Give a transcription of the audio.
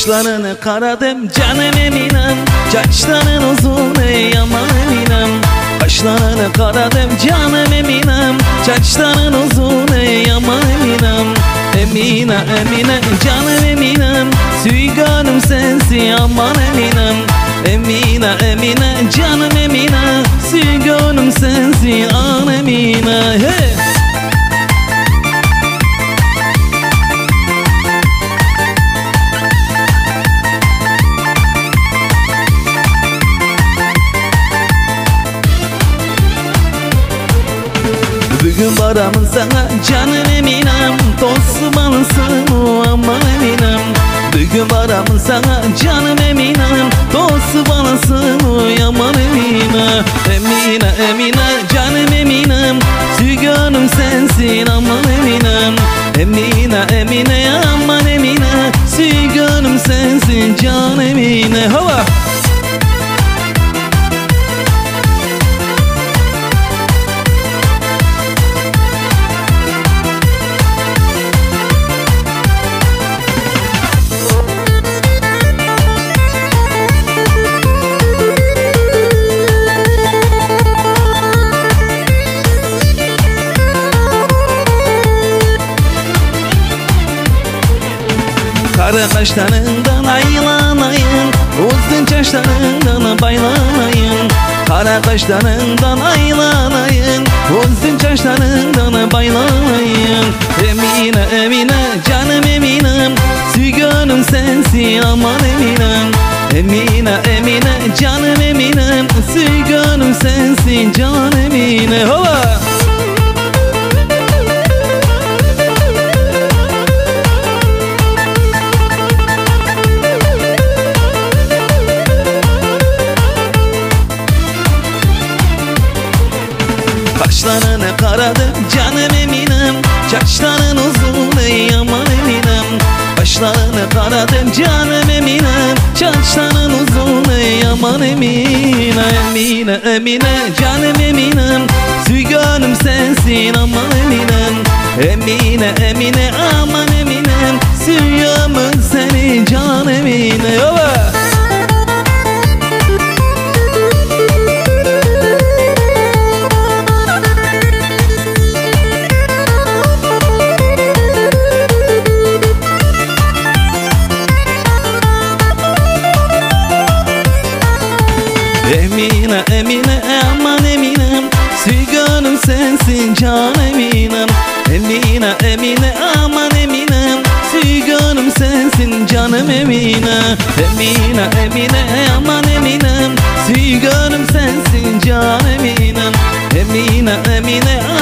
Kaşlarını karadım canım Eminem, saçların uzun ey aman Eminem. Kaşlarını karadım canım Eminem, saçların uzun ey aman Eminem. Emine Emine canım Eminem, süyganım sensin aman Eminem. Emine Emine canım Emine, süyganım sensin an Emine. Hey! Bugün varamın sana canım Eminem, dostu balısın o aman Eminem. Bugün varamın sana canım Eminem, dostu balısın o aman Emine. Emine Emine canım Eminem, süyganım sensin aman Eminem. Emine Emine aman Emine, süyganım sensin can Emine. Hava! Kara kaşlarından aylanayım, uzun saçlarından baylanayım. Kara kaşlarından aylanayım, uzun saçlarından baylanayım. Emine Emine canım Eminem, süyganım sensin aman Eminem. Emine Emine canım Eminem, süyganım sensin can Emine. Hova! Kaşlarını karadım canım Eminem, saçların uzun ey aman Eminem. Kaşlarını karadım canım Eminem, saçların uzun ey aman Emine. Emine Emine canım Eminem, süyganım sensin aman Eminem. Emine Emine aman Eminem, süygamın seni can Emine. Ova! Emine Emine aman Eminem, süyganım sensin can Eminem. Emine Emine aman Eminem, süyganım sensin canım Emine. Emine Emine aman Eminem, süyganım sensin can Eminem. Emine Emine